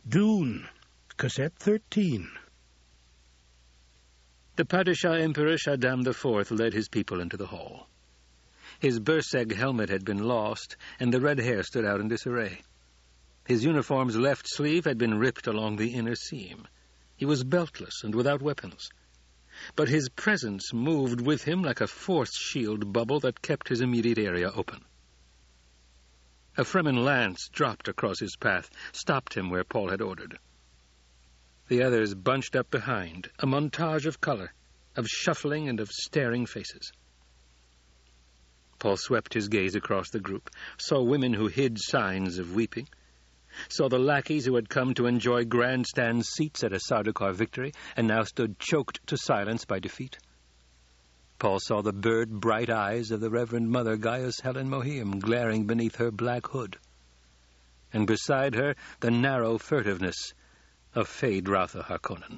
Dune, Cassette 13. The Padishah Emperor Shaddam IV led his people into the hall. His Berseg helmet had been lost, and the red hair stood out in disarray. His uniform's left sleeve had been ripped along the inner seam. He was beltless and without weapons. But his presence moved with him like a force shield bubble that kept his immediate area open. A Fremen lance dropped across his path, stopped him where Paul had ordered. The others bunched up behind, a montage of color, of shuffling and of staring faces. Paul swept his gaze across the group, saw women who hid signs of weeping, saw the lackeys who had come to enjoy grandstand seats at a Sardaukar victory and now stood choked to silence by defeat. Paul saw the bird-bright eyes of the Reverend Mother Gaius Helen Mohiam glaring beneath her black hood, and beside her the narrow furtiveness of Feyd-Rautha Harkonnen.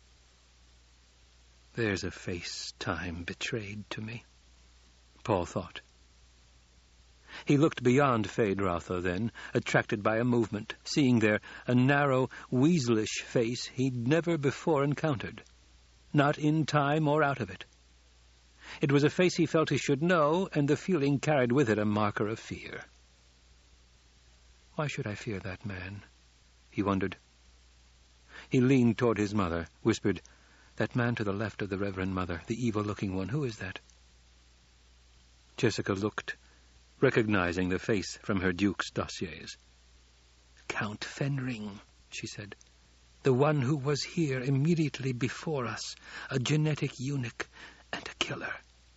There's a face time betrayed to me, Paul thought. He looked beyond Feyd-Rautha then, attracted by a movement, seeing there a narrow, weaselish face he'd never before encountered, not in time or out of it. It was a face he felt he should know, and the feeling carried with it a marker of fear. Why should I fear that man? He wondered. He leaned toward his mother, whispered, "That man to the left of the Reverend Mother, the evil-looking one, who is that?" Jessica looked, recognizing the face from her duke's dossiers. "Count Fenring," she said. "The one who was here immediately before us, a genetic eunuch and a killer."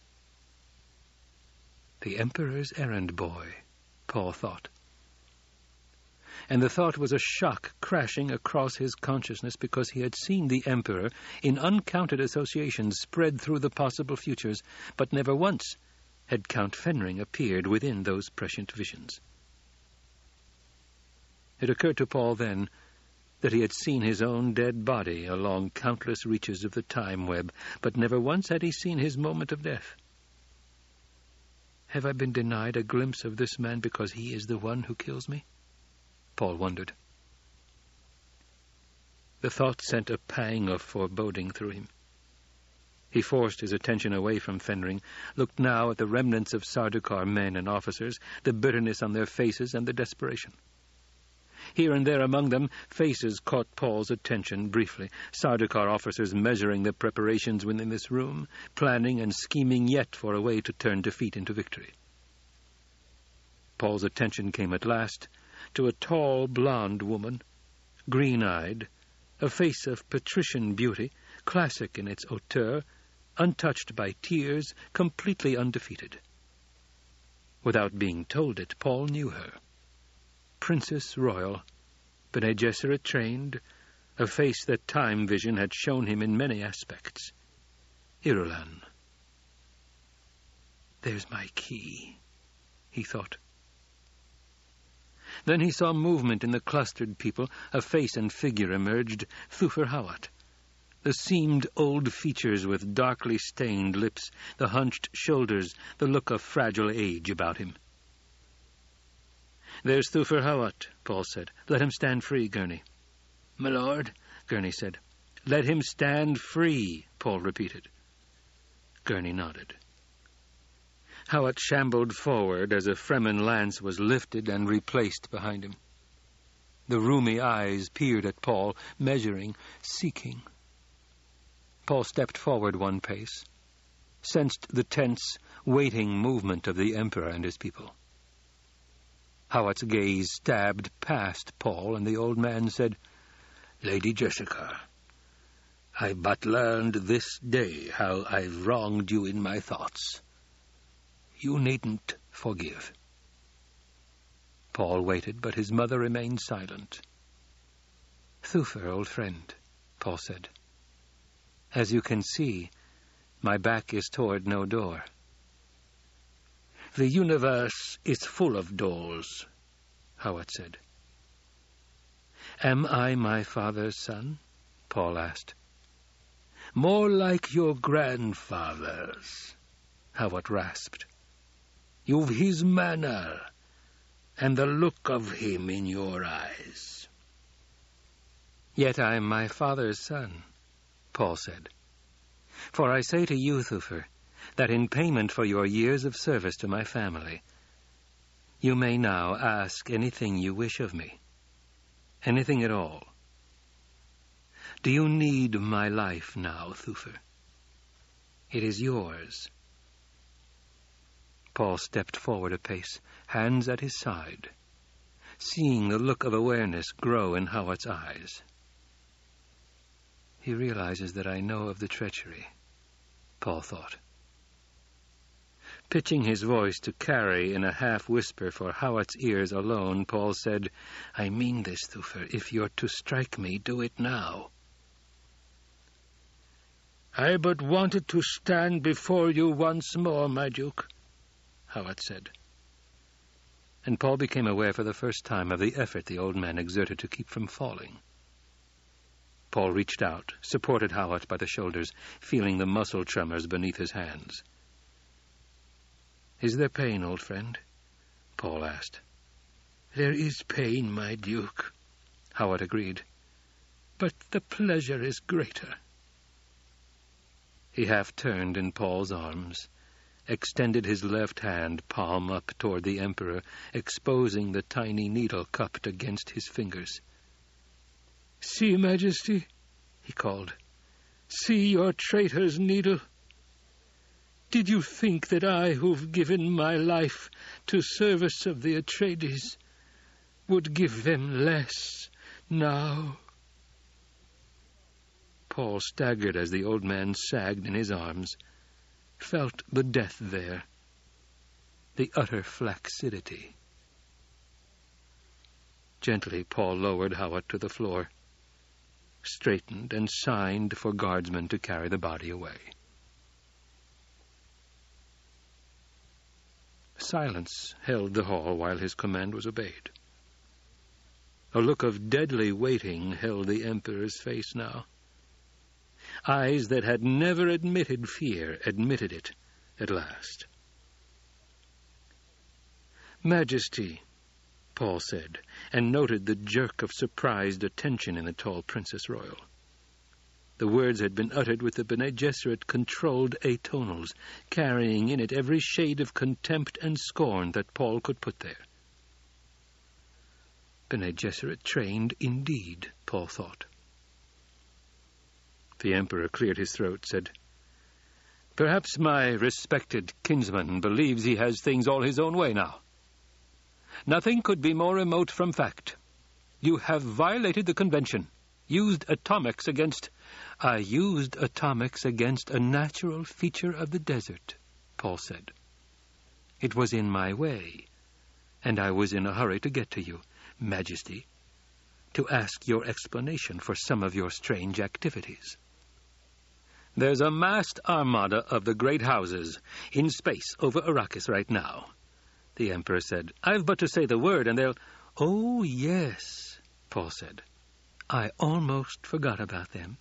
The Emperor's errand boy, Paul thought. And the thought was a shock crashing across his consciousness because he had seen the Emperor in uncounted associations spread through the possible futures, but never once had Count Fenring appeared within those prescient visions. It occurred to Paul then that he had seen his own dead body along countless reaches of the time web, but never once had he seen his moment of death. Have I been denied a glimpse of this man because he is the one who kills me? Paul wondered. The thought sent a pang of foreboding through him. He forced his attention away from Fenring, looked now at the remnants of Sardaukar men and officers, the bitterness on their faces and the desperation. Here and there among them, faces caught Paul's attention briefly, Sardaukar officers measuring the preparations within this room, planning and scheming yet for a way to turn defeat into victory. Paul's attention came at last to a tall, blonde woman, green-eyed, a face of patrician beauty, classic in its hauteur, untouched by tears, completely undefeated. Without being told it, Paul knew her. Princess Royal, Bene Gesserit trained, a face that time vision had shown him in many aspects. Irulan. There's my key, he thought. Then he saw movement in the clustered people. A face and figure emerged, Thufir Hawat. The seamed old features with darkly stained lips, the hunched shoulders, the look of fragile age about him. "There's Thufir Hawat," Paul said. "Let him stand free, Gurney." "My lord," Gurney said. "Let him stand free," Paul repeated. Gurney nodded. Hawat shambled forward as a Fremen lance was lifted and replaced behind him. The rheumy eyes peered at Paul, measuring, seeking. Paul stepped forward one pace, sensed the tense, waiting movement of the Emperor and his people. Hawat's gaze stabbed past Paul, and the old man said, "Lady Jessica, I but learned this day how I've wronged you in my thoughts. You needn't forgive." Paul waited, but his mother remained silent. "Thufir, old friend," Paul said. "As you can see, my back is toward no door." "The universe is full of doors," Hawat said. "Am I my father's son?" Paul asked. "More like your grandfather's," Hawat rasped. "You've his manner, and the look of him in your eyes." Yet I am my father's son, Paul said. For I say to you, Thufir, that in payment for your years of service to my family, you may now ask anything you wish of me. Anything at all. Do you need my life now, Thufir? It is yours. Paul stepped forward a pace, hands at his side, seeing the look of awareness grow in Hawat's eyes. He realizes that I know of the treachery, Paul thought. Pitching his voice to carry in a half-whisper for Hawat's ears alone, Paul said, I mean this, Thufir. If you're to strike me, do it now. I but wanted to stand before you once more, my Duke, Hawat said. And Paul became aware for the first time of the effort the old man exerted to keep from falling. Paul reached out, supported Hawat by the shoulders, feeling the muscle tremors beneath his hands. Is there pain, old friend? Paul asked. There is pain, my Duke, Hawat agreed. But the pleasure is greater. He half-turned in Paul's arms, extended his left hand, palm up toward the Emperor, exposing the tiny needle cupped against his fingers. See, Majesty, he called. See your traitor's needle. Did you think that I, who've given my life to service of the Atreides, would give them less now? Paul staggered as the old man sagged in his arms, felt the death there, the utter flaccidity. Gently, Paul lowered Hawat to the floor, straightened and signed for guardsmen to carry the body away. Silence held the hall while his command was obeyed. A look of deadly waiting held the Emperor's face now. Eyes that had never admitted fear admitted it at last. Majesty, Paul said, and noted the jerk of surprised attention in the tall Princess Royal. The words had been uttered with the Bene Gesserit-controlled atonals, carrying in it every shade of contempt and scorn that Paul could put there. Bene Gesserit trained indeed, Paul thought. The Emperor cleared his throat, said, Perhaps my respected kinsman believes he has things all his own way now. Nothing could be more remote from fact. You have violated the convention, used atomics against... I used atomics against a natural feature of the desert, Paul said. It was in my way, and I was in a hurry to get to you, Majesty, to ask your explanation for some of your strange activities. There's a massed armada of the great houses in space over Arrakis right now, the Emperor said. I've but to say the word and they'll... Oh, yes, Paul said. I almost forgot about them.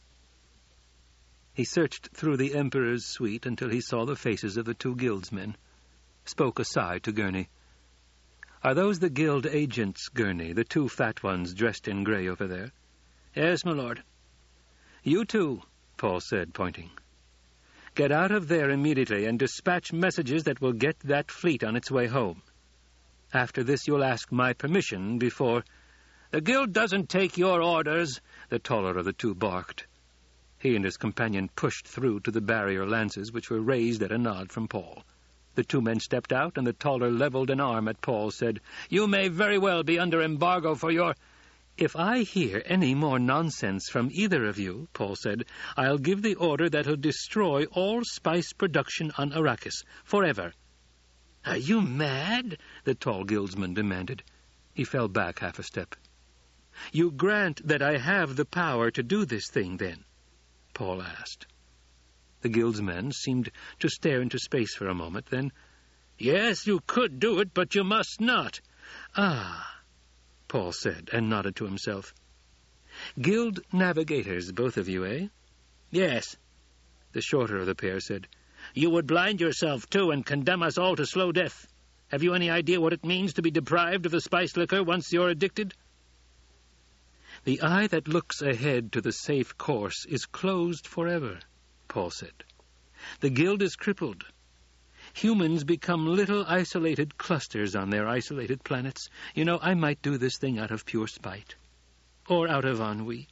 He searched through the Emperor's suite until he saw the faces of the two guildsmen, spoke aside to Gurney. Are those the guild agents, Gurney, the two fat ones dressed in grey over there? Yes, my lord. You two, Paul said, pointing. Get out of there immediately and dispatch messages that will get that fleet on its way home. After this you'll ask my permission before... The guild doesn't take your orders, the taller of the two barked. He and his companion pushed through to the barrier lances, which were raised at a nod from Paul. The two men stepped out, and the taller leveled an arm at Paul, said, You may very well be under embargo for your... If I hear any more nonsense from either of you, Paul said, I'll give the order that'll destroy all spice production on Arrakis, forever. Are you mad? The tall guildsman demanded. He fell back half a step. You grant that I have the power to do this thing, then? Paul asked. The guildsmen seemed to stare into space for a moment, then, Yes, you could do it, but you must not. Ah, Paul said, and nodded to himself. Guild navigators, both of you, eh? Yes, the shorter of the pair said. You would blind yourself, too, and condemn us all to slow death. Have you any idea what it means to be deprived of the spice liquor once you're addicted? "The eye that looks ahead to the safe course is closed forever," Paul said. "The guild is crippled. Humans become little isolated clusters on their isolated planets. You know, I might do this thing out of pure spite. Or out of ennui."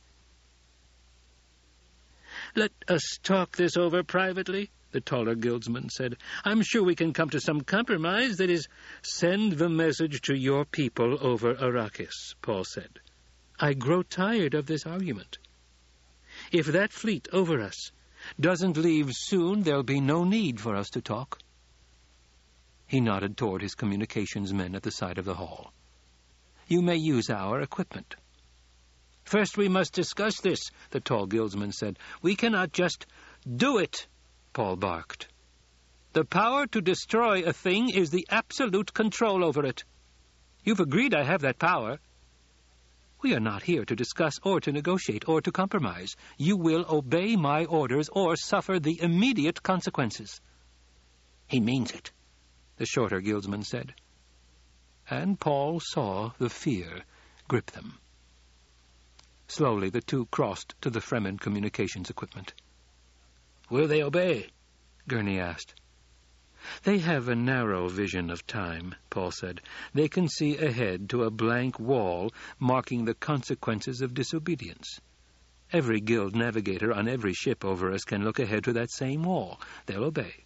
"Let us talk this over privately," the taller guildsman said. "I'm sure we can come to some compromise, that is—" "Send the message to your people over Arrakis," Paul said. "I grow tired of this argument. If that fleet over us doesn't leave soon, there'll be no need for us to talk." He nodded toward his communications men at the side of the hall. "You may use our equipment." "First we must discuss this," the tall guildsman said. "We cannot just—" "Do it," Paul barked. "The power to destroy a thing is the absolute control over it. You've agreed I have that power. We are not here to discuss or to negotiate or to compromise. You will obey my orders or suffer the immediate consequences." "He means it," the shorter guildsman said. And Paul saw the fear grip them. Slowly the two crossed to the Fremen communications equipment. "Will they obey?" Gurney asked. "They have a narrow vision of time," Paul said. "They can see ahead to a blank wall marking the consequences of disobedience. Every guild navigator on every ship over us can look ahead to that same wall. They'll obey."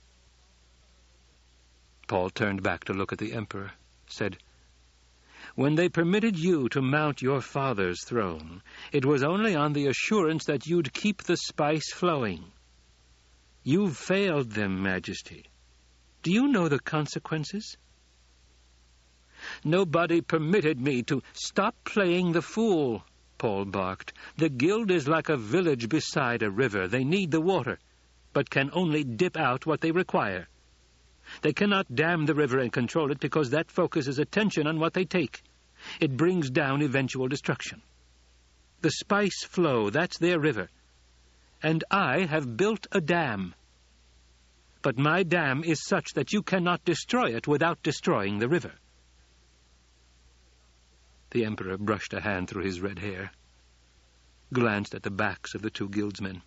Paul turned back to look at the Emperor, said, "When they permitted you to mount your father's throne, it was only on the assurance that you'd keep the spice flowing. You've failed them, Majesty. Do you know the consequences?" "Nobody permitted me to—" "Stop playing the fool," Paul barked. "The guild is like a village beside a river. They need the water, but can only dip out what they require. They cannot dam the river and control it because that focuses attention on what they take. It brings down eventual destruction. The spice flow, that's their river. And I have built a dam. But my dam is such that you cannot destroy it without destroying the river." The Emperor brushed a hand through his red hair, glanced at the backs of the two guildsmen.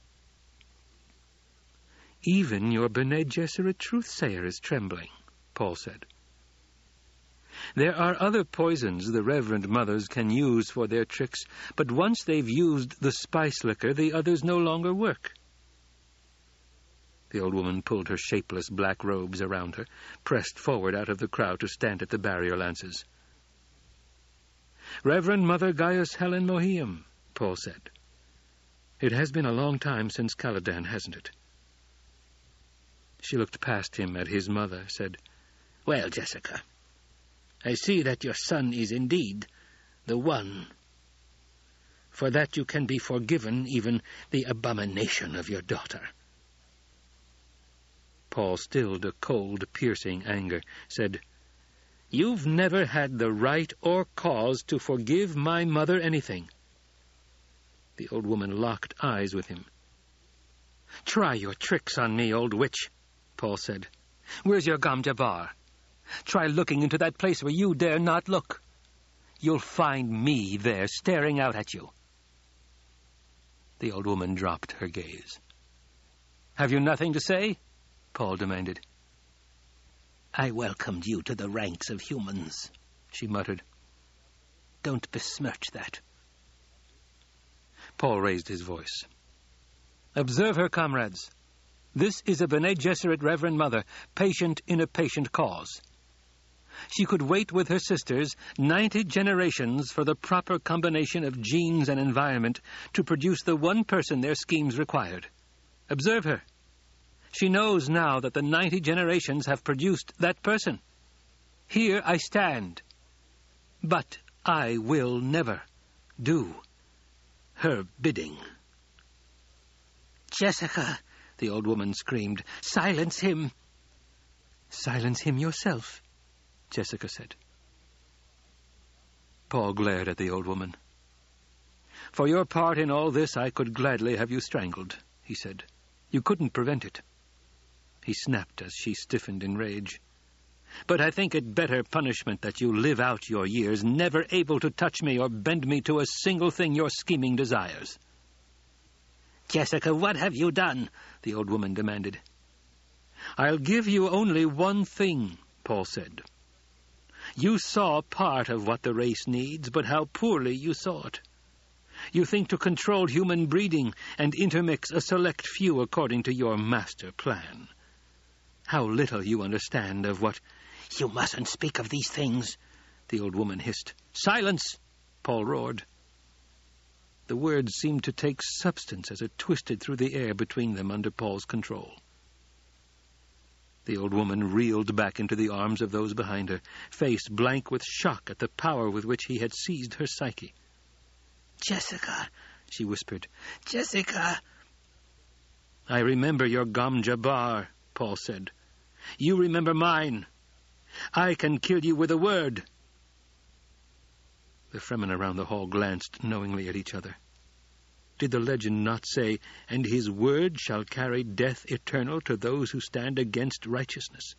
"Even your Bene Gesserit truth-sayer is trembling," Paul said. "There are other poisons the Reverend Mothers can use for their tricks, but once they've used the spice liquor, the others no longer work." The old woman pulled her shapeless black robes around her, pressed forward out of the crowd to stand at the barrier lances. "Reverend Mother Gaius Helen Mohiam," Paul said. "It has been a long time since Caladan, hasn't it?" She looked past him at his mother, said, "Well, Jessica, I see that your son is indeed the one. For that you can be forgiven even the abomination of your daughter." Paul stilled a cold, piercing anger, said, "You've never had the right or cause to forgive my mother anything." The old woman locked eyes with him. "Try your tricks on me, old witch," Paul said. "Where's your Gom Jabbar? Try looking into that place where you dare not look. You'll find me there staring out at you." The old woman dropped her gaze. "Have you nothing to say?" Paul demanded. "I welcomed you to the ranks of humans," she muttered. "Don't besmirch that." Paul raised his voice. "Observe her, comrades. This is a Bene Gesserit Reverend Mother, patient in a patient cause. She could wait with her sisters 90 generations for the proper combination of genes and environment to produce the one person their schemes required. Observe her. She knows now that the 90 generations have produced that person. Here I stand. But I will never do her bidding." "Jessica," the old woman screamed, "silence him." "Silence him yourself," Jessica said. Paul glared at the old woman. "For your part in all this, I could gladly have you strangled," he said. "You couldn't prevent it." He snapped as she stiffened in rage. But I think it better punishment that you live out your years, never able to touch me or bend me to a single thing your scheming desires." "Jessica, what have you done?" the old woman demanded. "I'll give you only one thing," Paul said. "You saw part of what the race needs, but how poorly you saw it. You think to control human breeding and intermix a select few according to your master plan. How little you understand of what—" "You mustn't speak of these things," the old woman hissed. "Silence!" Paul roared. The words seemed to take substance as it twisted through the air between them under Paul's control. The old woman reeled back into the arms of those behind her, face blank with shock at the power with which he had seized her psyche. "Jessica," she whispered. "Jessica." "I remember your Gom Jabbar," Paul said. "You remember mine. I can kill you with a word." The Fremen around the hall glanced knowingly at each other. Did the legend not say, "And his word shall carry death eternal to those who stand against righteousness"?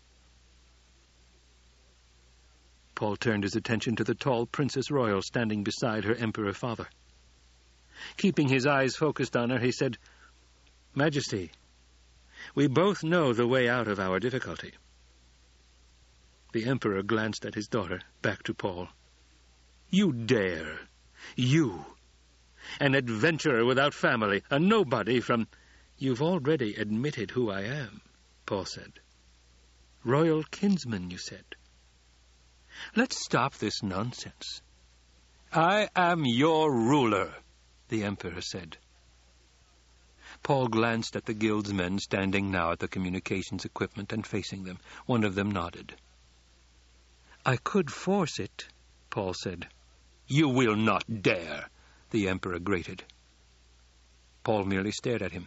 Paul turned his attention to the tall Princess Royal standing beside her Emperor father. Keeping his eyes focused on her, he said, "Majesty, we both know the way out of our difficulty." The Emperor glanced at his daughter, back to Paul. "You dare! You! An adventurer without family, a nobody from—" "You've already admitted who I am," Paul said. "Royal kinsman, you said. Let's stop this nonsense." "I am your ruler," the Emperor said. Paul glanced at the guild's men standing now at the communications equipment and facing them. One of them nodded. "I could force it," Paul said. "You will not dare," the Emperor grated. Paul merely stared at him.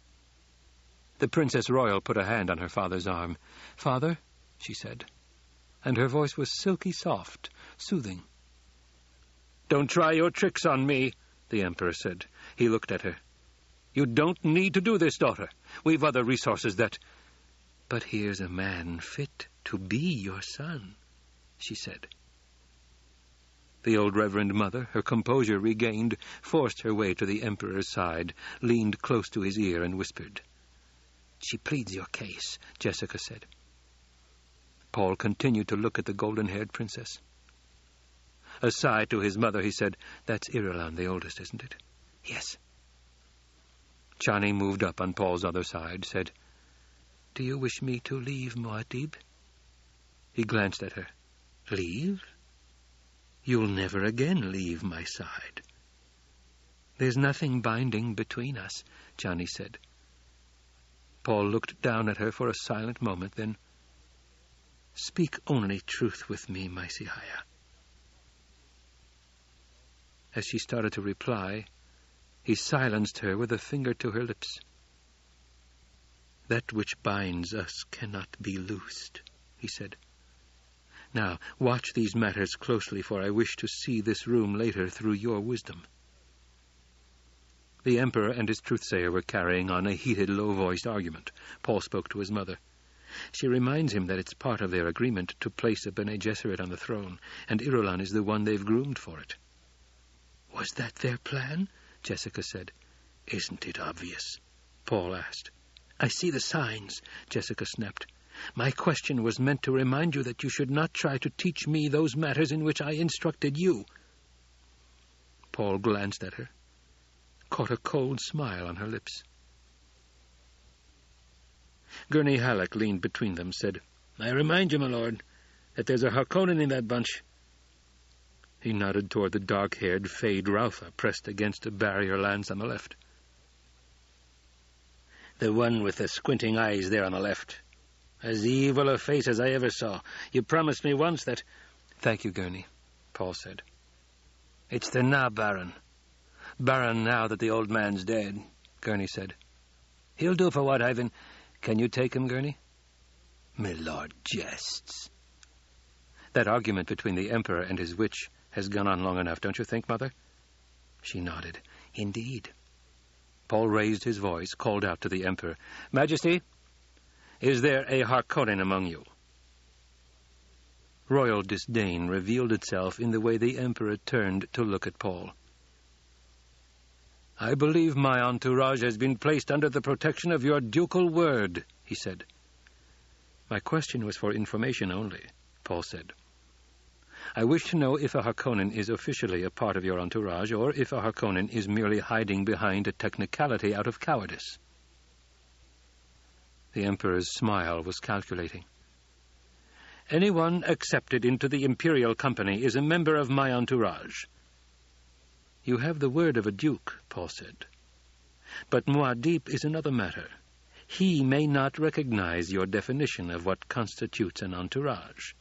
The Princess Royal put a hand on her father's arm. "Father," she said, and her voice was silky soft, soothing. "Don't try your tricks on me," the Emperor said. He looked at her. "You don't need to do this, daughter. We've other resources that—" "But here's a man fit to be your son," she said. The old Reverend Mother, her composure regained, forced her way to the Emperor's side, leaned close to his ear and whispered. "She pleads your case," Jessica said. Paul continued to look at the golden-haired princess. Aside to his mother, he said, "That's Irulan, the oldest, isn't it?" "Yes." Chani moved up on Paul's other side, said, "Do you wish me to leave Muad'Dib?" He glanced at her. "Leave? You'll never again leave my side." "There's nothing binding between us," Chani said. Paul looked down at her for a silent moment, then, "Speak only truth with me, my Sihaya." As she started to reply, he silenced her with a finger to her lips. "That which binds us cannot be loosed," he said. "Now, watch these matters closely, for I wish to see this room later through your wisdom." The Emperor and his truthsayer were carrying on a heated, low-voiced argument. Paul spoke to his mother. "She reminds him that it's part of their agreement to place a Bene Gesserit on the throne, and Irulan is the one they've groomed for it." "Was that their plan?" Jessica said. "Isn't it obvious?" Paul asked. "I see the signs," Jessica snapped. "My question was meant to remind you that you should not try to teach me those matters in which I instructed you." Paul glanced at her, caught a cold smile on her lips. Gurney Halleck leaned between them, said, "I remind you, my lord, that there's a Harkonnen in that bunch." He nodded toward the dark-haired Fade Rautha pressed against a barrier lance on the left. "The one with the squinting eyes there on the left. As evil a face as I ever saw. You promised me once that—" "Thank you, Gurney," Paul said. "It's the Na Baron. Baron now that the old man's dead," Gurney said. "He'll do for what Ivan—" "Can you take him, Gurney?" "My lord jests." "That argument between the Emperor and his witch has gone on long enough, don't you think, Mother?" She nodded. "Indeed." Paul raised his voice, called out to the Emperor, "Majesty, is there a Harkonnen among you?" Royal disdain revealed itself in the way the Emperor turned to look at Paul. "I believe my entourage has been placed under the protection of your ducal word," he said. "My question was for information only," Paul said. "I wish to know if a Harkonnen is officially a part of your entourage, or if a Harkonnen is merely hiding behind a technicality out of cowardice." The Emperor's smile was calculating. "Anyone accepted into the Imperial Company is a member of my entourage." "You have the word of a duke," Paul said. "But Muad'Dib is another matter. He may not recognize your definition of what constitutes an entourage.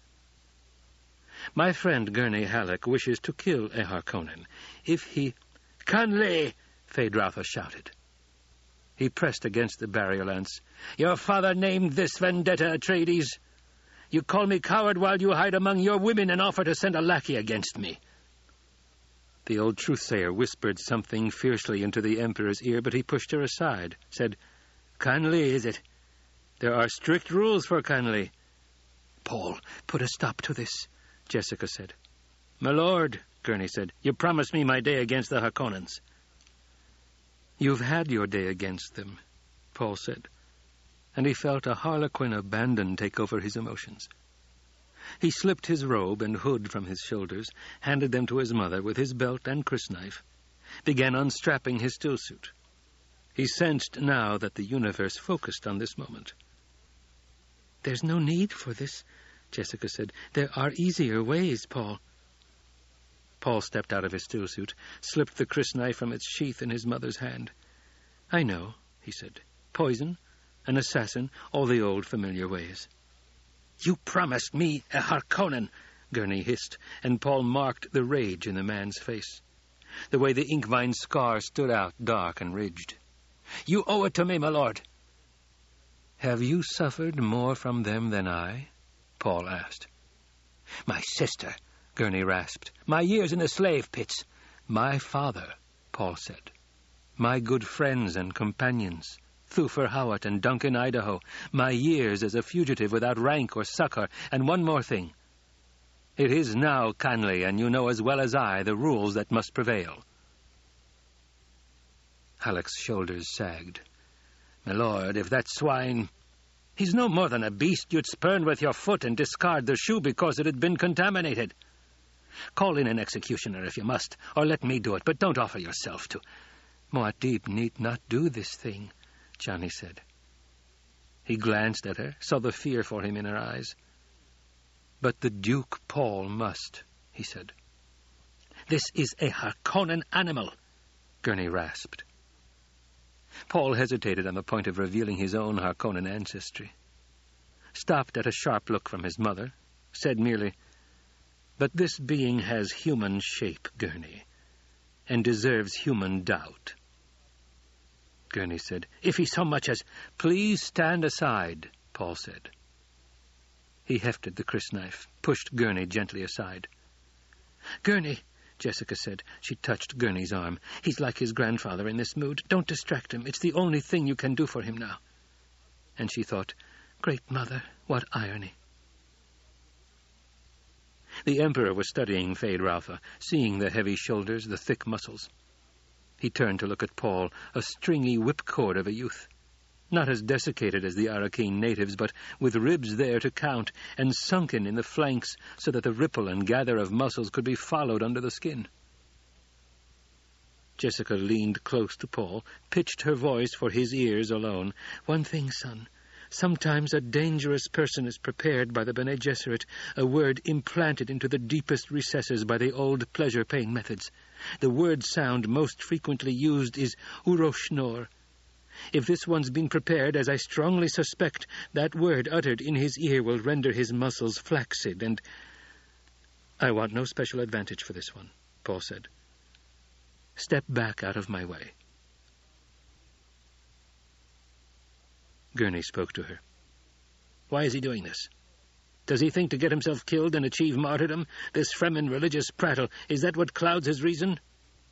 My friend Gurney Halleck wishes to kill a Harkonnen. If he—" "Canly!" Feyd-Rautha shouted. He pressed against the barrier lance. "Your father named this vendetta, Atreides. You call me coward while you hide among your women and offer to send a lackey against me." The old truth-sayer whispered something fiercely into the Emperor's ear, but he pushed her aside, said, "Canly, is it? There are strict rules for Canly." "Paul, put a stop to this," Jessica said. "My lord," Gurney said, "you promised me my day against the Harkonnens." "You've had your day against them," Paul said, and he felt a harlequin abandon take over his emotions. He slipped his robe and hood from his shoulders, handed them to his mother with his belt and crysknife, began unstrapping his stillsuit. He sensed now that the universe focused on this moment. "There's no need for this," Jessica said. "There are easier ways, Paul." Paul stepped out of his stillsuit, slipped the crysknife from its sheath in his mother's hand. "I know," he said. "Poison, an assassin, all the old familiar ways." "You promised me a Harkonnen," Gurney hissed, and Paul marked the rage in the man's face. The way the inkvine scar stood out dark and ridged. "You owe it to me, my lord." "Have you suffered more from them than I?" Paul asked. "My sister," Gurney rasped. "My years in the slave pits." "My father," Paul said. "My good friends and companions, Thufir Hawat and Duncan Idaho. My years as a fugitive without rank or succor. And one more thing. It is now Canly, and you know as well as I the rules that must prevail." Halleck's shoulders sagged. "My lord, if that swine... He's no more than a beast you'd spurn with your foot and discard the shoe because it had been contaminated. Call in an executioner if you must, or let me do it, but don't offer yourself to—" "Muad'Dib need not do this thing," Chani said. He glanced at her, saw the fear for him in her eyes. "But the Duke Paul must," he said. "This is a Harkonnen animal," Gurney rasped. Paul hesitated on the point of revealing his own Harkonnen ancestry. Stopped at a sharp look from his mother, said merely, "But this being has human shape, Gurney, and deserves human doubt." Gurney said, "If he so much as—" "Please stand aside," Paul said. He hefted the crysknife, pushed Gurney gently aside. "Gurney," Jessica said. She touched Gurney's arm. "He's like his grandfather in this mood. Don't distract him. It's the only thing you can do for him now." And she thought, "Great Mother, what irony." The Emperor was studying Feyd-Rautha, seeing the heavy shoulders, the thick muscles. He turned to look at Paul, a stringy whipcord of a youth. Not as desiccated as the Arakeen natives, but with ribs there to count, and sunken in the flanks so that the ripple and gather of muscles could be followed under the skin. Jessica leaned close to Paul, pitched her voice for his ears alone. "One thing, son. Sometimes a dangerous person is prepared by the Bene Gesserit, a word implanted into the deepest recesses by the old pleasure-pain methods. The word sound most frequently used is Uroshnor. If this one's been prepared, as I strongly suspect, that word uttered in his ear will render his muscles flaccid and—" "I want no special advantage for this one," Paul said. "Step back out of my way." Gurney spoke to her. "Why is he doing this? Does he think to get himself killed and achieve martyrdom? This Fremen religious prattle, is that what clouds his reason?"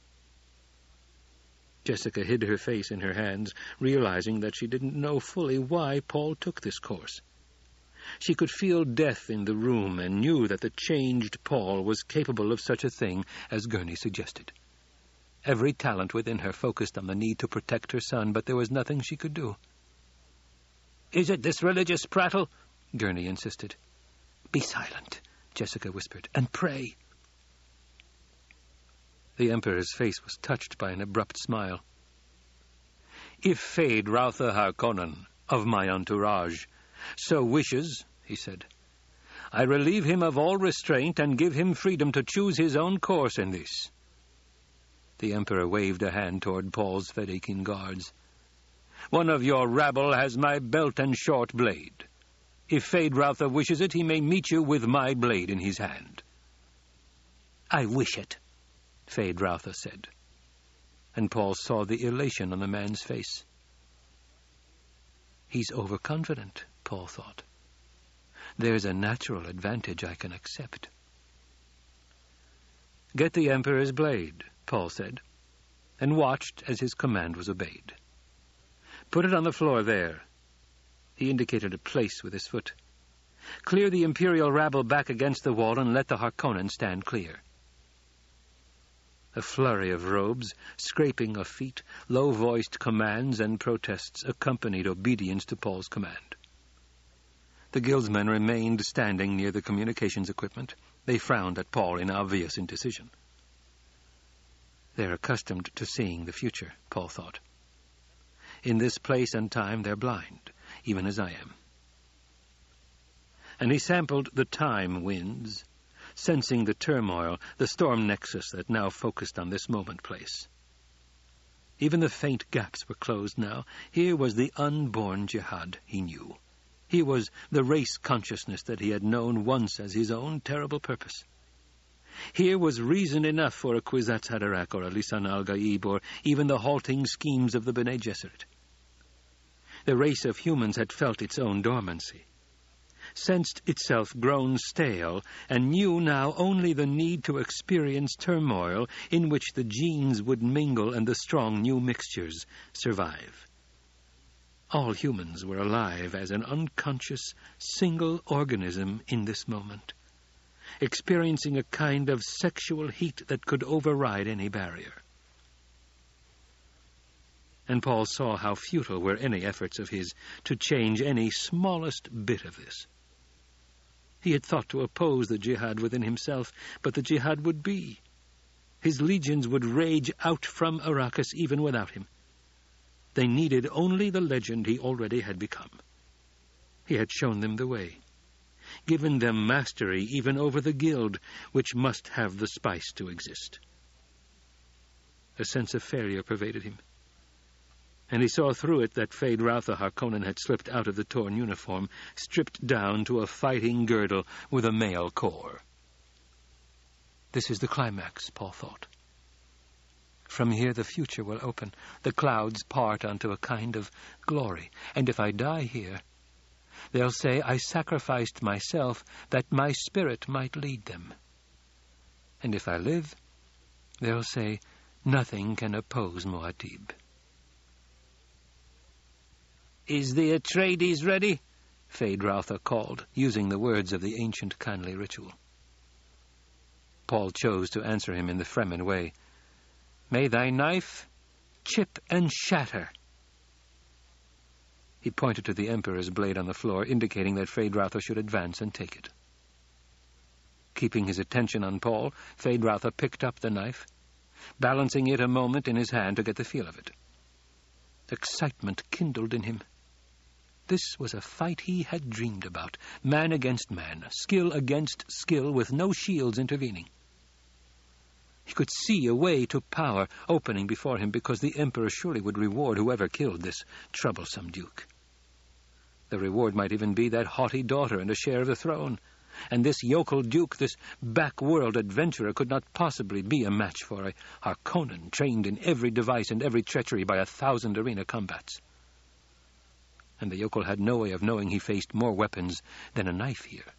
Jessica hid her face in her hands, realizing that she didn't know fully why Paul took this course. She could feel death in the room and knew that the changed Paul was capable of such a thing as Gurney suggested. Every talent within her focused on the need to protect her son, but there was nothing she could do. "Is it this religious prattle?" Gurney insisted. "Be silent," Jessica whispered, "and pray." The Emperor's face was touched by an abrupt smile. "If Feyd-Rautha Harkonnen, of my entourage, so wishes," he said, "I relieve him of all restraint and give him freedom to choose his own course in this." The Emperor waved a hand toward Paul's Fedaykin guards. "One of your rabble has my belt and short blade. If Feyd-Rautha wishes it, he may meet you with my blade in his hand." "I wish it," Feyd-Rautha said, and Paul saw the elation on the man's face. "He's overconfident," Paul thought. "There's a natural advantage I can accept." "Get the Emperor's blade," Paul said, and watched as his command was obeyed. "Put it on the floor there." He indicated a place with his foot. "Clear the Imperial rabble back against the wall and let the Harkonnen stand clear." A flurry of robes, scraping of feet, low-voiced commands and protests accompanied obedience to Paul's command. The guildsmen remained standing near the communications equipment. They frowned at Paul in obvious indecision. "They're accustomed to seeing the future," Paul thought. "In this place and time they're blind, even as I am." And he sampled the time winds, sensing the turmoil, the storm nexus that now focused on this moment place. Even the faint gaps were closed now. Here was the unborn jihad he knew. Here was the race consciousness that he had known once as his own terrible purpose. Here was reason enough for a Kwisatz Haderach or a Lisan al-Gaib or even the halting schemes of the Bene Gesserit. The race of humans had felt its own dormancy, sensed itself grown stale, and knew now only the need to experience turmoil in which the genes would mingle and the strong new mixtures survive. All humans were alive as an unconscious, single organism in this moment, experiencing a kind of sexual heat that could override any barrier. And Paul saw how futile were any efforts of his to change any smallest bit of this. He had thought to oppose the jihad within himself, but the jihad would be. His legions would rage out from Arrakis even without him. They needed only the legend he already had become. He had shown them the way, given them mastery even over the guild, which must have the spice to exist. A sense of failure pervaded him, and he saw through it that Feyd-Rautha Harkonnen had slipped out of the torn uniform, stripped down to a fighting girdle with a male core. This is the climax, Paul thought. From here the future will open, the clouds part onto a kind of glory, and if I die here, they'll say I sacrificed myself that my spirit might lead them. And if I live, they'll say nothing can oppose Muad'Dib. "Is the Atreides ready?" Feyd-Rautha called, using the words of the ancient kindly ritual. Paul chose to answer him in the Fremen way. "May thy knife chip and shatter." He pointed to the Emperor's blade on the floor, indicating that Feyd-Rautha should advance and take it. Keeping his attention on Paul, Feyd-Rautha picked up the knife, balancing it a moment in his hand to get the feel of it. Excitement kindled in him. This was a fight he had dreamed about, man against man, skill against skill, with no shields intervening. He could see a way to power opening before him, because the Emperor surely would reward whoever killed this troublesome duke. The reward might even be that haughty daughter and a share of the throne. And this yokel duke, this back-world adventurer, could not possibly be a match for a Harkonnen trained in every device and every treachery by 1,000 arena combats. And the yokel had no way of knowing he faced more weapons than a knife here.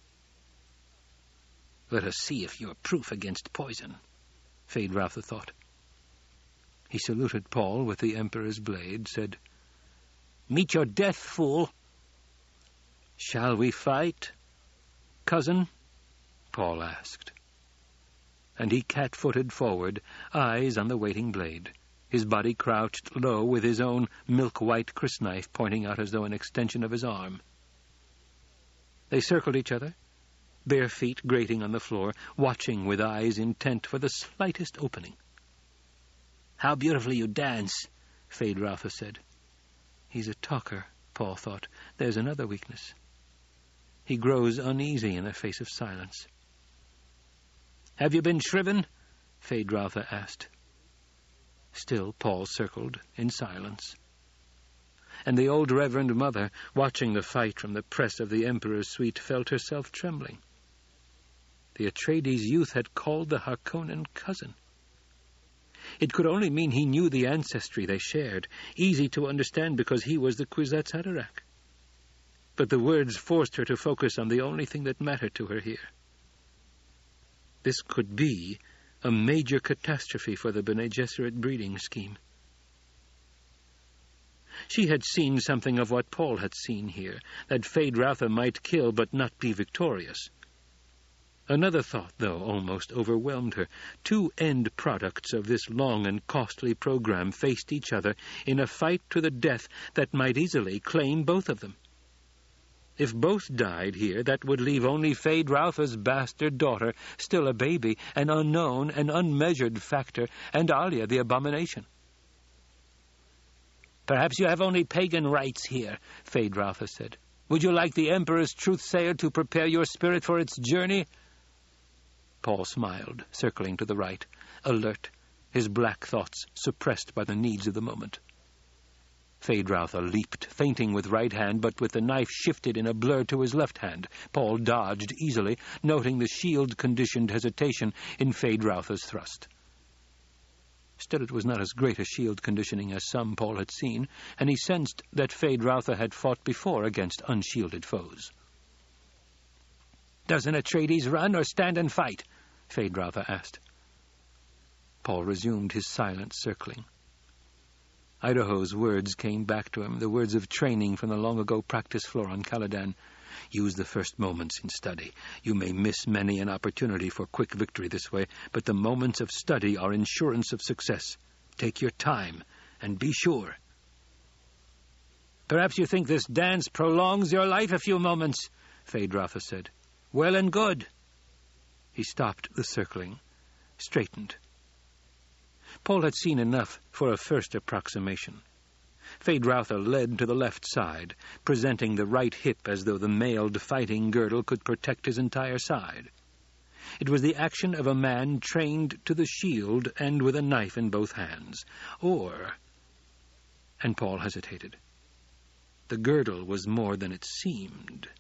"Let us see if you're proof against poison," Feyd-Rautha thought. He saluted Paul with the Emperor's blade, said, "Meet your death, fool." "Shall we fight, cousin?" Paul asked. And he cat-footed forward, eyes on the waiting blade, his body crouched low with his own milk-white crysknife pointing out as though an extension of his arm. They circled each other, bare feet grating on the floor, watching with eyes intent for the slightest opening. "How beautifully you dance," Feyd-Rautha said. He's a talker, Paul thought. There's another weakness. He grows uneasy in the face of silence. "Have you been shriven?" Feyd-Rautha asked. Still Paul circled in silence. And the old Reverend Mother, watching the fight from the press of the Emperor's suite, felt herself trembling. The Atreides youth had called the Harkonnen cousin. It could only mean he knew the ancestry they shared, easy to understand because he was the Kwisatz Haderach. But the words forced her to focus on the only thing that mattered to her here. This could be a major catastrophe for the Bene Gesserit breeding scheme. She had seen something of what Paul had seen here, that Feyd-Rautha might kill but not be victorious. Another thought, though, almost overwhelmed her. Two end products of this long and costly program faced each other in a fight to the death that might easily claim both of them. If both died here, that would leave only Feyd-Rautha's bastard daughter, still a baby, an unknown and unmeasured factor, and Alia the abomination. "Perhaps you have only pagan rites here," Feyd-Rautha said. "Would you like the Emperor's truth-sayer to prepare your spirit for its journey?" Paul smiled, circling to the right, alert, his black thoughts suppressed by the needs of the moment. Feyd-Rautha leaped, feinting with right hand, but with the knife shifted in a blur to his left hand. Paul dodged easily, noting the shield-conditioned hesitation in Feyd-Rautha's thrust. Still, it was not as great a shield conditioning as some Paul had seen, and he sensed that Feyd-Rautha had fought before against unshielded foes. "Does an Atreides run or stand and fight?" Feyd-Rautha asked. Paul resumed his silent circling. Idaho's words came back to him, the words of training from the long-ago practice floor on Caladan. "Use the first moments in study. You may miss many an opportunity for quick victory this way, but the moments of study are insurance of success. Take your time, and be sure." "Perhaps you think this dance prolongs your life a few moments," Feyd-Rautha said. "Well and good." He stopped the circling, straightened. Paul had seen enough for a first approximation. Feyd-Rautha led to the left side, presenting the right hip as though the mailed fighting girdle could protect his entire side. It was the action of a man trained to the shield and with a knife in both hands. Or... And Paul hesitated. The girdle was more than it seemed.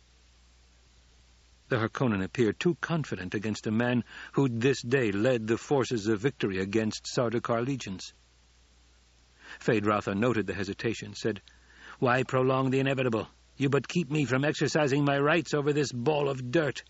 The Harkonnen appeared too confident against a man who'd this day led the forces of victory against Sardaukar legions. Feyd-Rautha noted the hesitation, said, "Why prolong the inevitable? You but keep me from exercising my rights over this ball of dirt."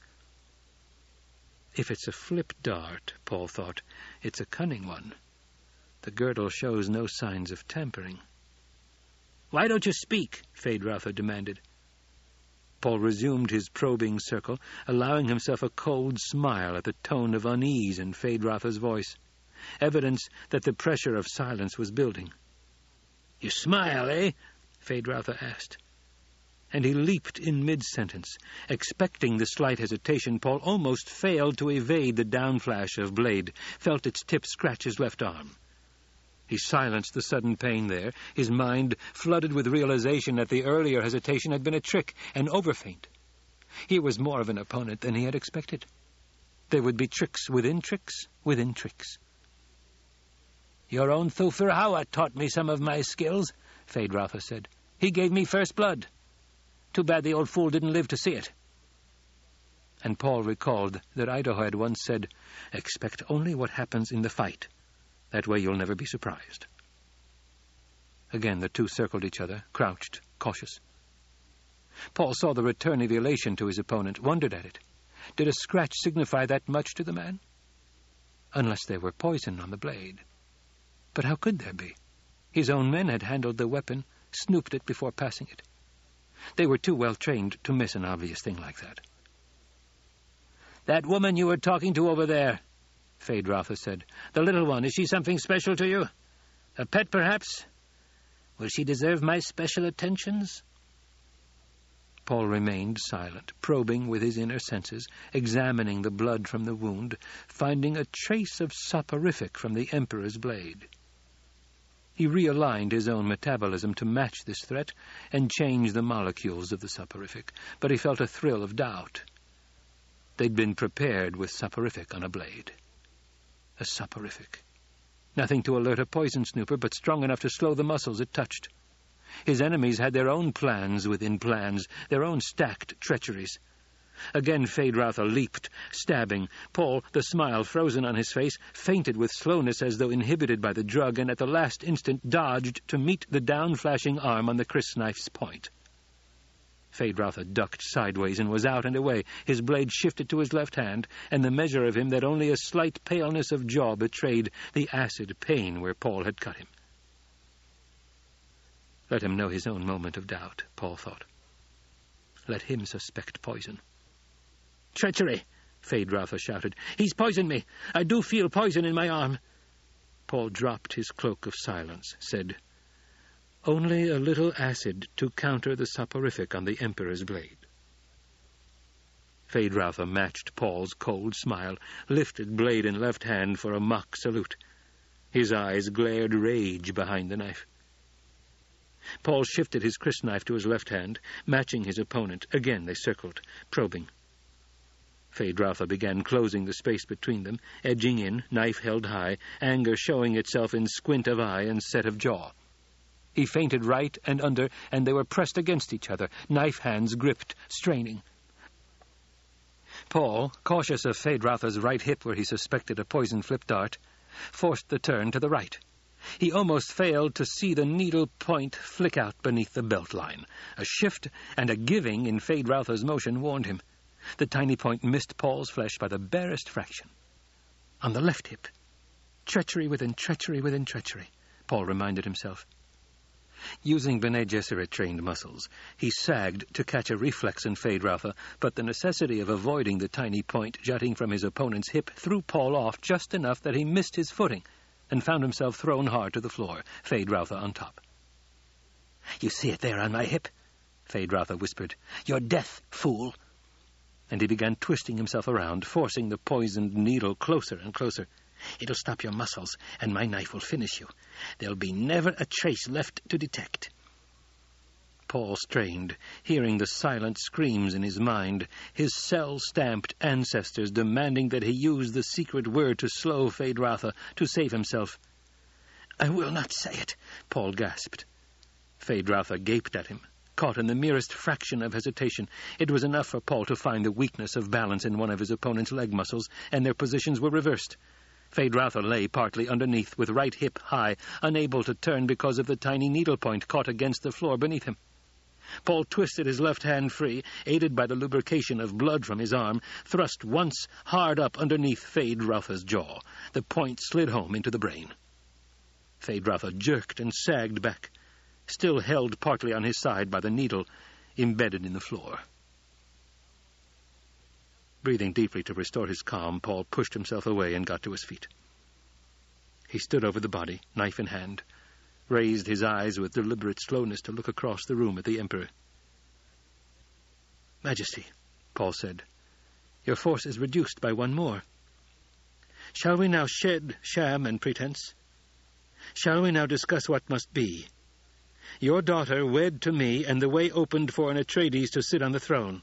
If it's a flip dart, Paul thought, it's a cunning one. The girdle shows no signs of tampering. "Why don't you speak?" Feyd-Rautha demanded. Paul resumed his probing circle, allowing himself a cold smile at the tone of unease in Feyd-Rautha's voice, evidence that the pressure of silence was building. "You smile, eh?" Feyd-Rautha asked. And he leaped in mid-sentence. Expecting the slight hesitation, Paul almost failed to evade the downflash of blade, felt its tip scratch his left arm. He silenced the sudden pain there, his mind flooded with realization that the earlier hesitation had been a trick, an overfeint. He was more of an opponent than he had expected. There would be tricks within tricks within tricks. "Your own Thufir Hawa taught me some of my skills," Feyd-Rautha said. "He gave me first blood. Too bad the old fool didn't live to see it." And Paul recalled that Idaho had once said, "Expect only what happens in the fight. That way you'll never be surprised." Again the two circled each other, crouched, cautious. Paul saw the return of elation to his opponent, wondered at it. Did a scratch signify that much to the man? Unless there were poison on the blade. But how could there be? His own men had handled the weapon, snooped it before passing it. They were too well trained to miss an obvious thing like that. "That woman you were talking to over there," Feyd-Rautha said. "The little one, is she something special to you? A pet, perhaps? Will she deserve my special attentions?" Paul remained silent, probing with his inner senses, examining the blood from the wound, finding a trace of soporific from the Emperor's blade. He realigned his own metabolism to match this threat and change the molecules of the soporific, but he felt a thrill of doubt. They'd been prepared with soporific on a blade. A soporific. Nothing to alert a poison snooper, but strong enough to slow the muscles it touched. His enemies had their own plans within plans, their own stacked treacheries. Again Feyd-Rautha leaped, stabbing. Paul, the smile frozen on his face, fainted with slowness as though inhibited by the drug, and at the last instant dodged to meet the down-flashing arm on the crysknife's point. Feyd-Rautha ducked sideways and was out and away. His blade shifted to his left hand, and the measure of him that only a slight paleness of jaw betrayed the acid pain where Paul had cut him. Let him know his own moment of doubt, Paul thought. Let him suspect poison. "Treachery!" Feyd-Rautha shouted. "He's poisoned me! I do feel poison in my arm!" Paul dropped his cloak of silence, said, "Only a little acid to counter the soporific on the Emperor's blade." Feyd-Rautha matched Paul's cold smile, lifted blade in left hand for a mock salute. His eyes glared rage behind the knife. Paul shifted his crysknife to his left hand, matching his opponent. Again they circled, probing. Feyd-Rautha began closing the space between them, edging in, knife held high, anger showing itself in squint of eye and set of jaw. He feinted right and under, and they were pressed against each other, knife hands gripped, straining. Paul, cautious of Feyd-Rautha's right hip where he suspected a poison flip dart, forced the turn to the right. He almost failed to see the needle point flick out beneath the belt line. A shift and a giving in Feyd-Rautha's motion warned him. The tiny point missed Paul's flesh by the barest fraction. On the left hip. Treachery within treachery within treachery, Paul reminded himself. Using Bene Gesserit-trained muscles, he sagged to catch a reflex in Feyd-Rautha, but the necessity of avoiding the tiny point jutting from his opponent's hip threw Paul off just enough that he missed his footing and found himself thrown hard to the floor, Feyd-Rautha on top. "You see it there on my hip?" Feyd-Rautha whispered. "Your death, fool!" And he began twisting himself around, forcing the poisoned needle closer and closer. "It'll stop your muscles, and my knife will finish you. There'll be never a trace left to detect." Paul strained, hearing the silent screams in his mind, his cell-stamped ancestors demanding that he use the secret word to slow Feyd-Rautha, to save himself. "I will not say it," Paul gasped. Feyd-Rautha gaped at him, caught in the merest fraction of hesitation. It was enough for Paul to find the weakness of balance in one of his opponent's leg muscles, and their positions were reversed. Feyd-Rautha lay partly underneath, with right hip high, unable to turn because of the tiny needlepoint caught against the floor beneath him. Paul twisted his left hand free, aided by the lubrication of blood from his arm, thrust once hard up underneath Feyd-Rautha's jaw. The point slid home into the brain. Feyd-Rautha jerked and sagged back, still held partly on his side by the needle embedded in the floor. Breathing deeply to restore his calm, Paul pushed himself away and got to his feet. He stood over the body, knife in hand, raised his eyes with deliberate slowness to look across the room at the Emperor. "Majesty," Paul said, "your force is reduced by one more. Shall we now shed sham and pretense? Shall we now discuss what must be? Your daughter wed to me, and the way opened for an Atreides to sit on the throne."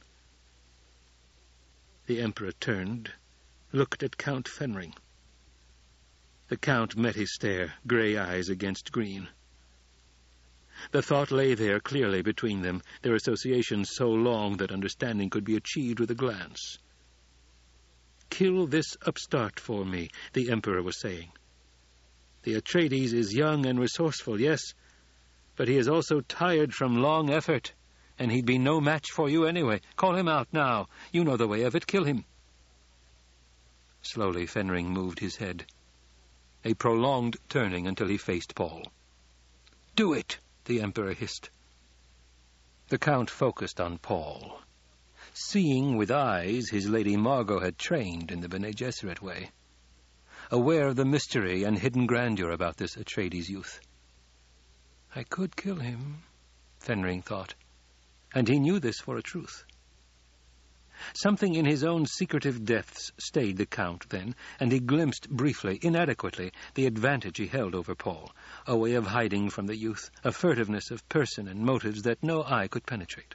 The Emperor turned, looked at Count Fenring. The Count met his stare, grey eyes against green. The thought lay there clearly between them, their associations so long that understanding could be achieved with a glance. "Kill this upstart for me," the Emperor was saying. "The Atreides is young and resourceful, yes, but he is also tired from long effort, and he'd be no match for you anyway. Call him out now. You know the way of it. Kill him." Slowly Fenring moved his head, a prolonged turning until he faced Paul. "Do it," the Emperor hissed. The Count focused on Paul, seeing with eyes his Lady Margot had trained in the Bene Gesserit way, aware of the mystery and hidden grandeur about this Atreides youth. I could kill him, Fenring thought, and he knew this for a truth. Something in his own secretive depths stayed the Count then, and he glimpsed briefly, inadequately, the advantage he held over Paul, a way of hiding from the youth, a furtiveness of person and motives that no eye could penetrate.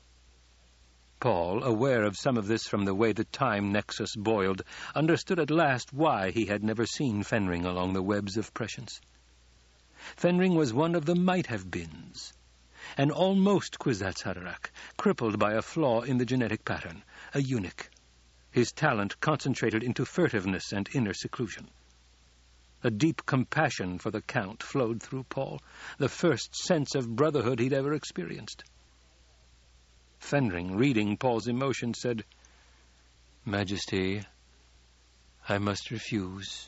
Paul, aware of some of this from the way the time nexus boiled, understood at last why he had never seen Fenring along the webs of prescience. Fenring was one of the might-have-beens, an almost Kwisatz Haderach, crippled by a flaw in the genetic pattern, a eunuch, his talent concentrated into furtiveness and inner seclusion. A deep compassion for the Count flowed through Paul, the first sense of brotherhood he'd ever experienced. Fenring, reading Paul's emotion, said, "Majesty, I must refuse."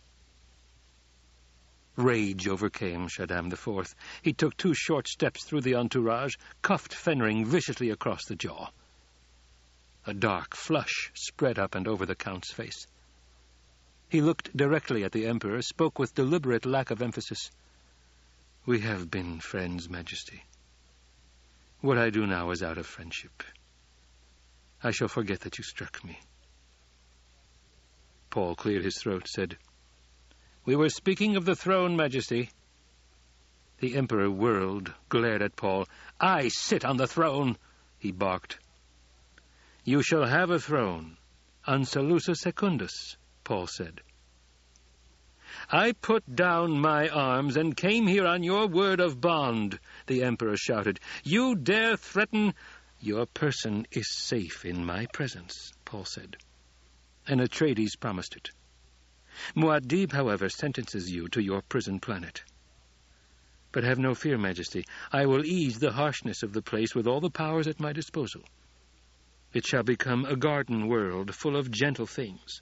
Rage overcame Shaddam IV. He took 2 short steps through the entourage, cuffed Fenring viciously across the jaw. A dark flush spread up and over the Count's face. He looked directly at the Emperor, spoke with deliberate lack of emphasis. "We have been friends, Majesty. What I do now is out of friendship. I shall forget that you struck me." Paul cleared his throat, said, "We were speaking of the throne, Majesty." The Emperor whirled, glared at Paul. "I sit on the throne," he barked. "You shall have a throne, on Salusa Secundus," Paul said. "I put down my arms and came here on your word of bond," the Emperor shouted. "You dare threaten—" "Your person is safe in my presence," Paul said. And Atreides promised it. Muad'Dib, however, sentences you to your prison planet. But have no fear, Majesty. I will ease the harshness of the place with all the powers at my disposal. It shall become a garden world full of gentle things.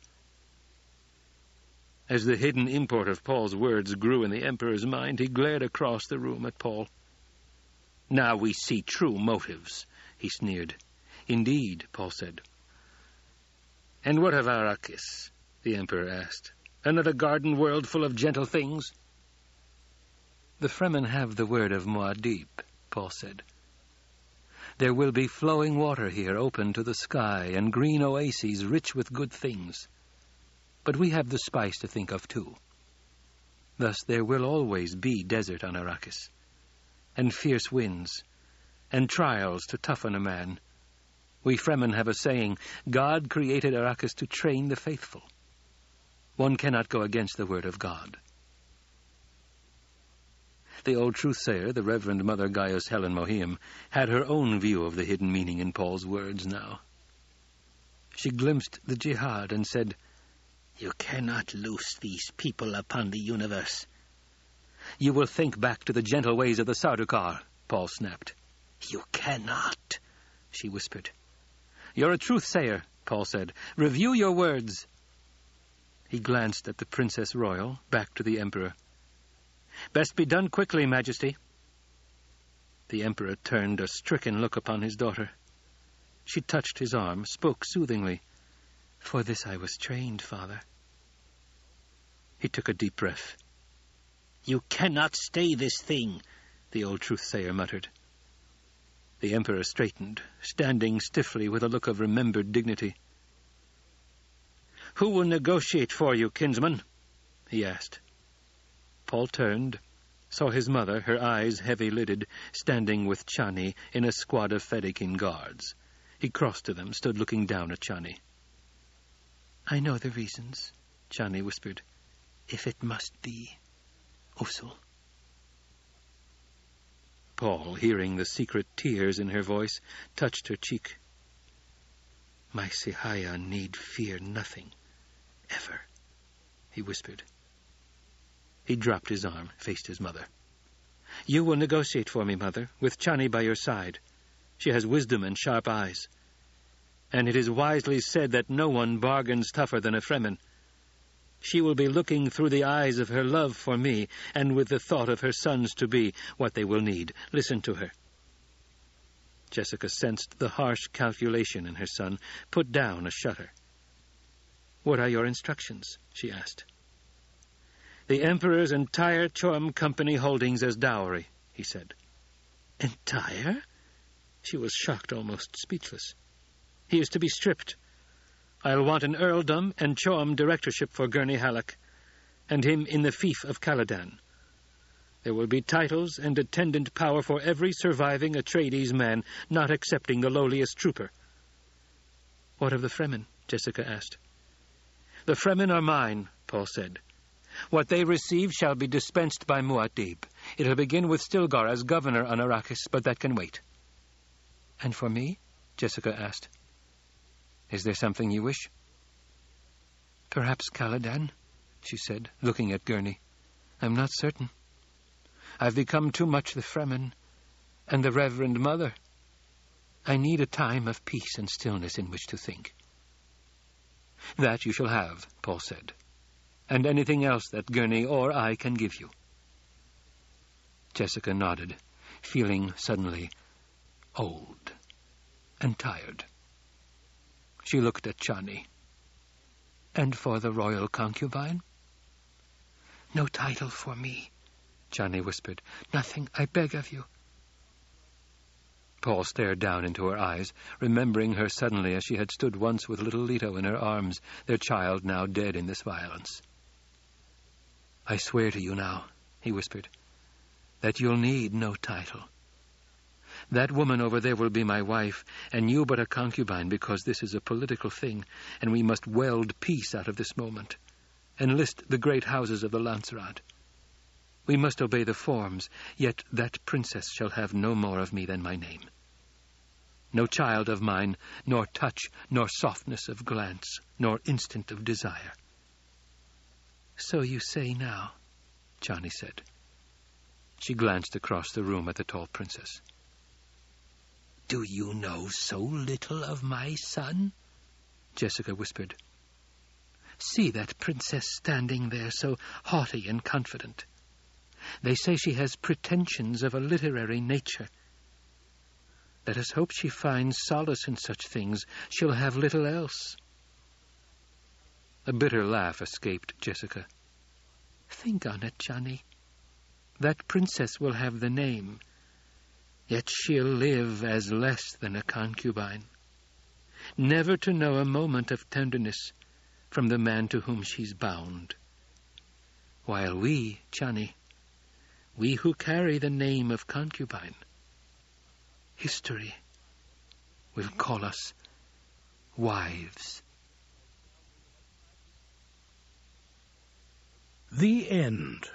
As the hidden import of Paul's words grew in the Emperor's mind, he glared across the room at Paul. "Now we see true motives," he sneered. "Indeed," Paul said. "And what of Arrakis?" the Emperor asked. "Another garden world full of gentle things?" "The Fremen have the word of Muad'Dib," Paul said. "There will be flowing water here open to the sky, and green oases rich with good things. But we have the spice to think of too. Thus there will always be desert on Arrakis, and fierce winds, and trials to toughen a man. We Fremen have a saying, God created Arrakis to train the faithful. One cannot go against the word of God." The old truth-sayer, the Reverend Mother Gaius Helen Mohiam, had her own view of the hidden meaning in Paul's words now. She glimpsed the jihad and said, "You cannot loose these people upon the universe." "You will think back to the gentle ways of the Sardaukar," Paul snapped. "You cannot," she whispered. "You're a truth-sayer," Paul said. "Review your words." He glanced at the Princess Royal, back to the Emperor. "Best be done quickly, Majesty." The Emperor turned a stricken look upon his daughter. She touched his arm, spoke soothingly. "For this I was trained, Father." He took a deep breath. "You cannot stay this thing," the old truth-sayer muttered. The Emperor straightened, standing stiffly with a look of remembered dignity. "Who will negotiate for you, kinsman?" he asked. Paul turned, saw his mother, her eyes heavy-lidded, standing with Chani in a squad of Fedaykin guards. He crossed to them, stood looking down at Chani. "I know the reasons," Chani whispered. "If it must be, Usul." Paul, hearing the secret tears in her voice, touched her cheek. "My Sihaya need fear nothing, ever," he whispered. He dropped his arm, faced his mother. "You will negotiate for me, Mother, with Chani by your side. She has wisdom and sharp eyes. And it is wisely said that no one bargains tougher than a Fremen. She will be looking through the eyes of her love for me, and with the thought of her sons-to-be, what they will need. Listen to her." Jessica sensed the harsh calculation in her son, put down a shutter. "What are your instructions?" she asked. "The Emperor's entire Choam Company holdings as dowry," he said. "Entire?" She was shocked, almost speechless. "He is to be stripped. I'll want an earldom and Choam directorship for Gurney Halleck, and him in the fief of Caladan. There will be titles and attendant power for every surviving Atreides man, not excepting the lowliest trooper." "What of the Fremen?" Jessica asked. "The Fremen are mine," Paul said. "What they receive shall be dispensed by Muad'Dib. It'll begin with Stilgar as governor on Arrakis, but that can wait." "And for me?" Jessica asked. "Is there something you wish?" "Perhaps Caladan," she said, looking at Gurney. "I'm not certain. I've become too much the Fremen and the Reverend Mother. I need a time of peace and stillness in which to think." "That you shall have," Paul said, "and anything else that Gurney or I can give you." Jessica nodded, feeling suddenly old and tired. She looked at Chani. "And for the royal concubine?" "No title for me," Chani whispered. "Nothing, I beg of you." Paul stared down into her eyes, remembering her suddenly as she had stood once with little Leto in her arms, their child now dead in this violence. "I swear to you now," he whispered, "that you'll need no title. That woman over there will be my wife, and you but a concubine, because this is a political thing, and we must weld peace out of this moment. Enlist the great houses of the Lancerot. We must obey the forms, yet that princess shall have no more of me than my name. No child of mine, nor touch, nor softness of glance, nor instant of desire." "So you say now," Chani said. She glanced across the room at the tall princess. "Do you know so little of my son?" Jessica whispered. "See that princess standing there, so haughty and confident. They say she has pretensions of a literary nature. Let us hope she finds solace in such things. She'll have little else." A bitter laugh escaped Jessica. "Think on it, Chani. That princess will have the name, yet she'll live as less than a concubine, never to know a moment of tenderness from the man to whom she's bound. While we, Chani, we who carry the name of concubine, history will call us wives." The end.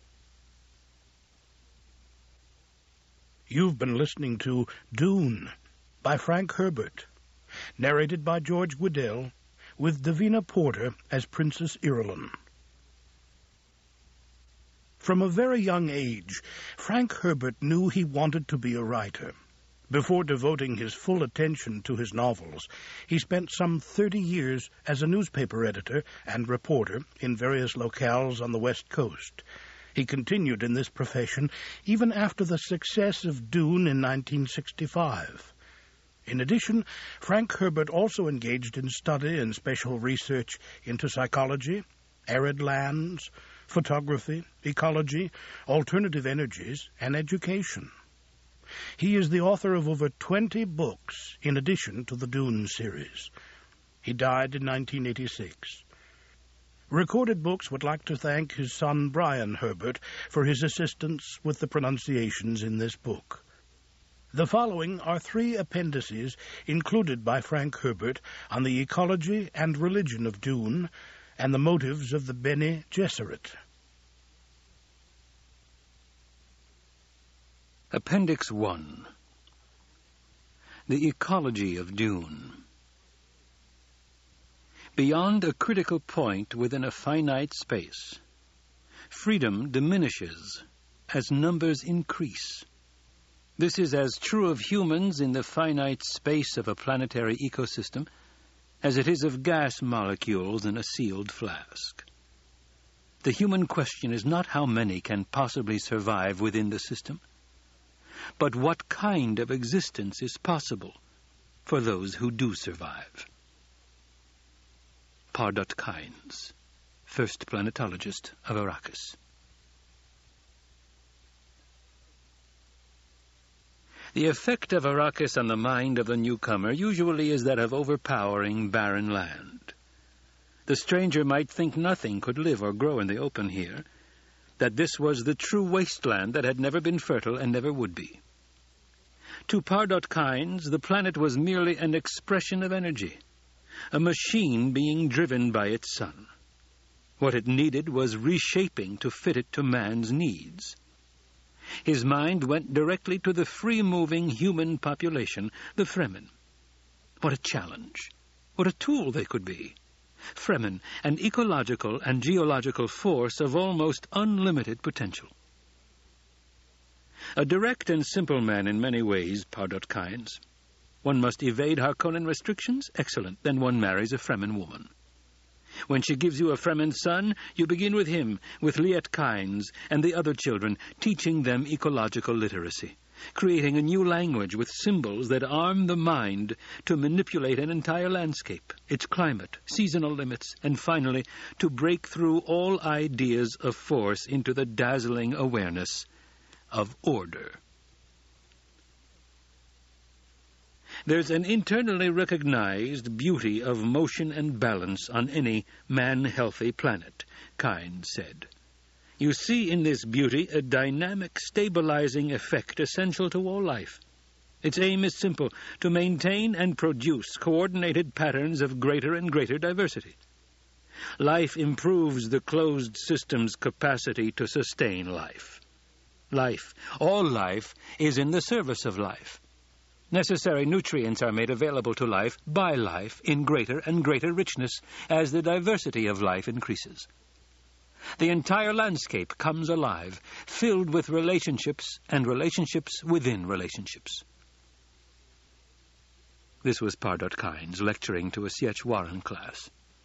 You've been listening to Dune by Frank Herbert, narrated by George Guidall, with Davina Porter as Princess Irulan. From a very young age, Frank Herbert knew he wanted to be a writer. Before devoting his full attention to his novels, he spent some 30 years as a newspaper editor and reporter in various locales on the West Coast. He continued in this profession even after the success of Dune in 1965. In addition, Frank Herbert also engaged in study and special research into psychology, arid lands, photography, ecology, alternative energies, and education. He is the author of over 20 books in addition to the Dune series. He died in 1986. Recorded Books would like to thank his son Brian Herbert for his assistance with the pronunciations in this book. The following are 3 appendices included by Frank Herbert on the ecology and religion of Dune and the motives of the Bene Gesserit. Appendix 1. The Ecology of Dune. Beyond a critical point within a finite space, freedom diminishes as numbers increase. This is as true of humans in the finite space of a planetary ecosystem as it is of gas molecules in a sealed flask. The human question is not how many can possibly survive within the system, but what kind of existence is possible for those who do survive. Pardot Kynes, first planetologist of Arrakis. The effect of Arrakis on the mind of the newcomer usually is that of overpowering barren land. The stranger might think nothing could live or grow in the open here, that this was the true wasteland that had never been fertile and never would be. To Pardot Kynes, the planet was merely an expression of energy, a machine being driven by its sun. What it needed was reshaping to fit it to man's needs. His mind went directly to the free-moving human population, the Fremen. What a challenge! What a tool they could be! Fremen, an ecological and geological force of almost unlimited potential. A direct and simple man in many ways, Pardot Kynes. One must evade Harkonnen restrictions? Excellent. Then one marries a Fremen woman. When she gives you a Fremen son, you begin with him, with Liet Kynes and the other children, teaching them ecological literacy, creating a new language with symbols that arm the mind to manipulate an entire landscape, its climate, seasonal limits, and finally, to break through all ideas of force into the dazzling awareness of order. There's an internally recognized beauty of motion and balance on any man-healthy planet, Kynes said. You see in this beauty a dynamic, stabilizing effect essential to all life. Its aim is simple, to maintain and produce coordinated patterns of greater and greater diversity. Life improves the closed system's capacity to sustain life. Life, all life, is in the service of life. Necessary nutrients are made available to life by life in greater and greater richness as the diversity of life increases. The entire landscape comes alive, filled with relationships and relationships within relationships. This was Pardot Kynes lecturing to a Sietch Warren class.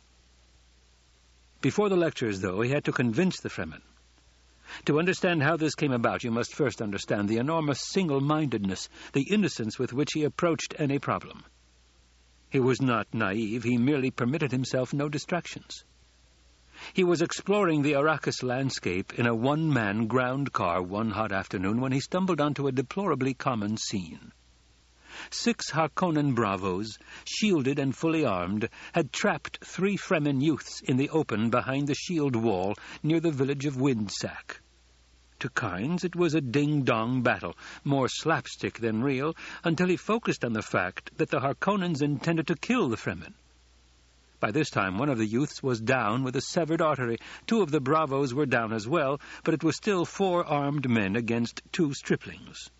Before the lectures, though, he had to convince the Fremen. To understand how this came about, you must first understand the enormous single-mindedness, the innocence with which he approached any problem. He was not naive, he merely permitted himself no distractions. He was exploring the Arrakis landscape in a one-man ground car one hot afternoon when he stumbled onto a deplorably common scene. 6 Harkonnen bravos, shielded and fully armed, had trapped 3 Fremen youths in the open behind the shield wall near the village of Windsack. To Kynes it was a ding-dong battle, more slapstick than real, until he focused on the fact that the Harkonnens intended to kill the Fremen. By this time one of the youths was down with a severed artery. 2 of the bravos were down as well, but it was still 4 armed men against 2 striplings.